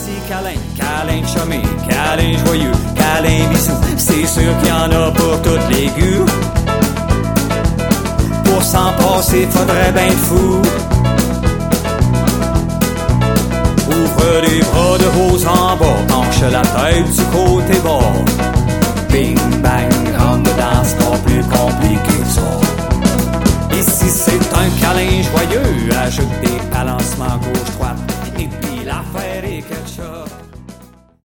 Ici câlin, câlin chumé, câlin joyeux, câlin bisou. C'est sûr qu'il y en a pour toutes les goûts. Pour s'en passer, faudrait ben être fou. Ouvre les bras de haut en bas, penche la tête du côté bas. Bing bang, rentre dedans, c'est pas plus compliqué que ça. Ici c'est un câlin joyeux, ajoute des balancements gourmandeux.